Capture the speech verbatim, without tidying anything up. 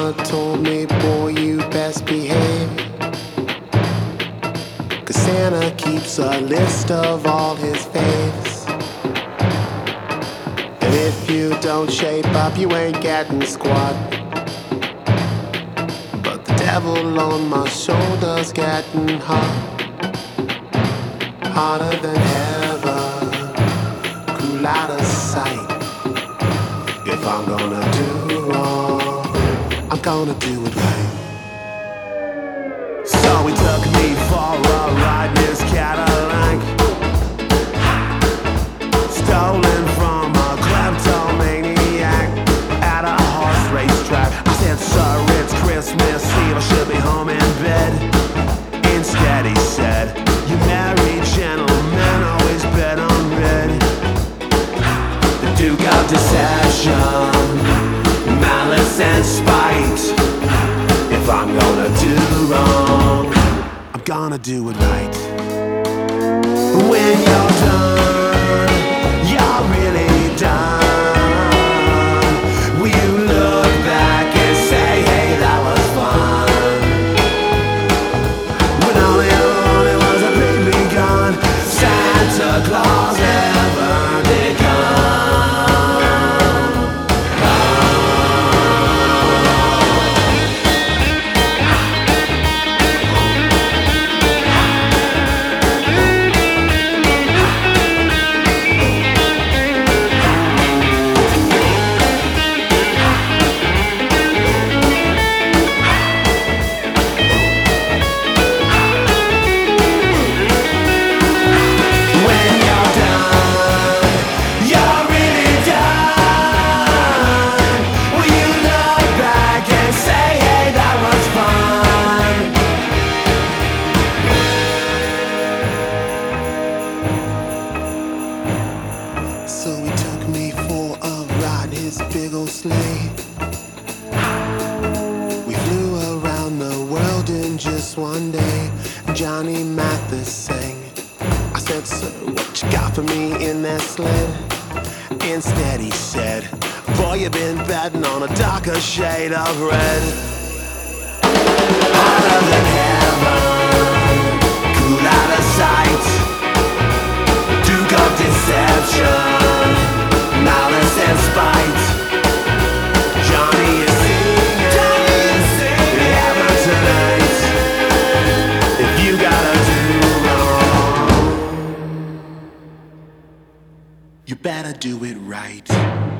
mama told me, boy, you best behave, 'cause Santa keeps a list of all his faves. And if you don't shape up, you ain't getting squat. But the devil on my shoulder's getting hot, hotter than ever, cool out of sight. If I'm gonna do wrong, I'm gonna do it right. So he took me for a ride in his Cadillac, stolen from a kleptomaniac at a horse racetrack. I said, sir, it's Christmas Eve, I should be home in bed. Instead he said, you married gentlemen always bet on red. The Duke of Deception, malice and spite. If I'm gonna do wrong, I'm gonna do it right. When you're done, you're really done. Will you look back and say, hey, that was fun? When all you wanted was a baby gun, Santa Claus never did come. So he took me for a ride in his big old sleigh. We flew around the world in just one day. Johnny Mathis sang. I said, sir, what you got for me in that sled? Instead he said, boy, you've been betting on a darker shade of red. Hotter than heaven, cool out of sight. Duke of Deception, malice and spite. Johnny is singing, Johnny is singing, heaven tonight. If you gotta do wrong, you better do it right.